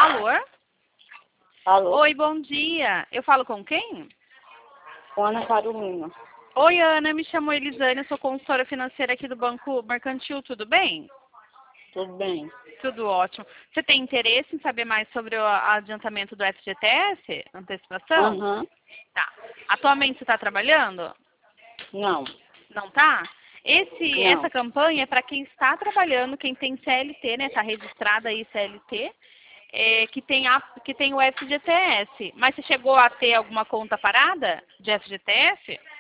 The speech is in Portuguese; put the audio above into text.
Alô? Alô? Oi, bom dia. Eu falo com quem? Com Ana Carolina. Oi, Ana. Me chamo Elisane, eu sou consultora financeira aqui do Banco Mercantil. Tudo bem? Tudo bem? Tudo ótimo. Você tem interesse em saber mais sobre o adiantamento do FGTS? Antecipação? Aham. Tá. Atualmente você está trabalhando? Não. Não tá? Não. Essa campanha é para quem está trabalhando, quem tem CLT, né? Está registrada aí CLT, que tem o FGTS. Mas você chegou a ter alguma conta parada de FGTS?